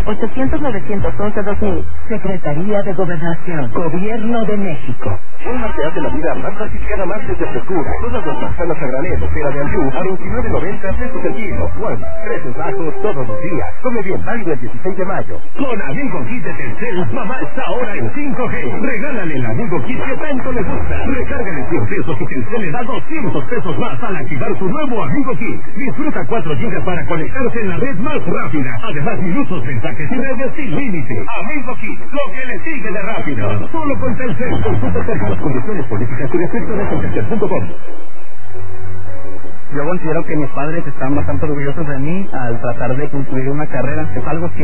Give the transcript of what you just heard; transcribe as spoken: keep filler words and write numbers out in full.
ochocientos novecientos once dos mil. Secretaría de Gobernación, Gobierno de México. Una te hace la vida más fácil cada martes de frescura. Todas las manzanas a granel o pera de Anjou a veintinueve noventa pesos el kilo. Juan, precios bajos todos los días. Come bien, válido el dieciséis de mayo. Con Amigo Kit de Telcel, mamá está ahora en cinco G. Regálale el Amigo Kit que tanto le gusta. Recárgale cien pesos y Telcel le da doscientos pesos más al activar su nuevo Amigo Kit. Disfruta cuatro gigas para conectarse en la red más rápida. Además, minutos, mensajes y redes sin límite. Amigo Kit, lo que le sigue de rápido. Solo con Telcel. Consulta cerca las condiciones políticas y restricciones en telcel punto com. Yo considero que mis padres están bastante orgullosos de mí al tratar de concluir una carrera. Es algo que